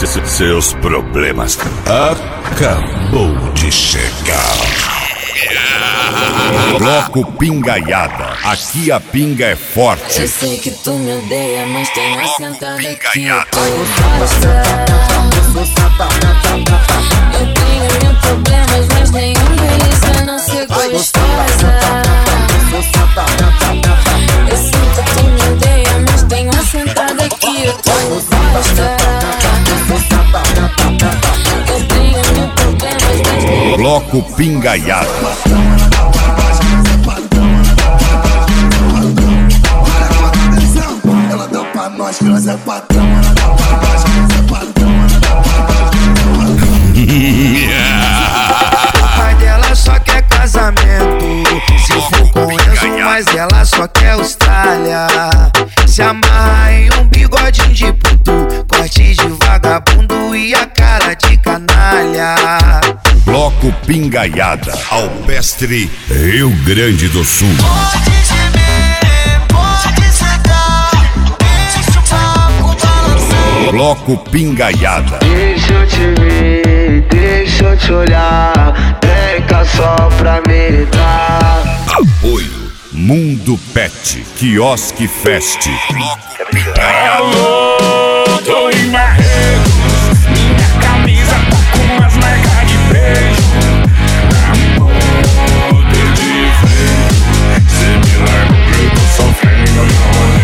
Seus problemas acabou de chegar. Bloco Pingaiada. Aqui a pinga é forte. Eu sei que tu me odeia, mas tem uma sentada aqui. Eu tenho mil problemas, mas nenhum deles é não ser gostosa. Eu sei que tu me odeia, mas tem uma sentada aqui. Eu tô gostosa. Eu tenho mil problemas, mas nenhum. Bloco Pingaiada. Nós que nós é patrão, O pai dela só quer casamento. Se for com Enzo, mas ela só quer Austrália. Se amarra em um bigodinho de puto, corte de vagabundo e a cara de canalha. Bloco Pingaiada. Alpestre, Rio Grande do Sul. Pode gemer, pode sentar, deixa o papo balançar. Bloco Pingaiada. Deixa eu te ver, deixa eu te olhar, vem cá só pra me dar. Apoio Mundo Pet, Quiosque Fest. Bloco Pingaiada. Alô, tô em Marrecos, minha camisa tá com as marcas de beijo. Amor, tô de frente, se me larga eu tô sofrendo no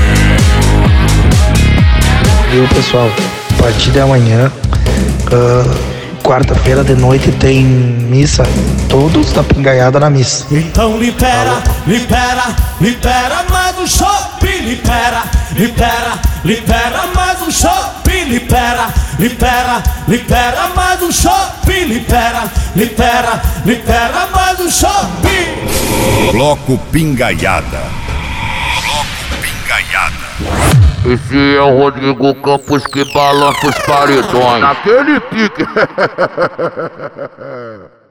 rolê. Viu, pessoal? A partir de amanhã, quarta-feira de noite, tem missa. Todos da Pingaiada na missa. Então libera, libera, libera mais um shopping, libera, libera, libera mais um shopping, libera, libera, libera mais um shopping, libera, libera, libera mais um shopping. Bloco Pingaiada. Bloco Pingaiada. Esse é o Rodrigo Campos que balança os paredões. Naquele pique.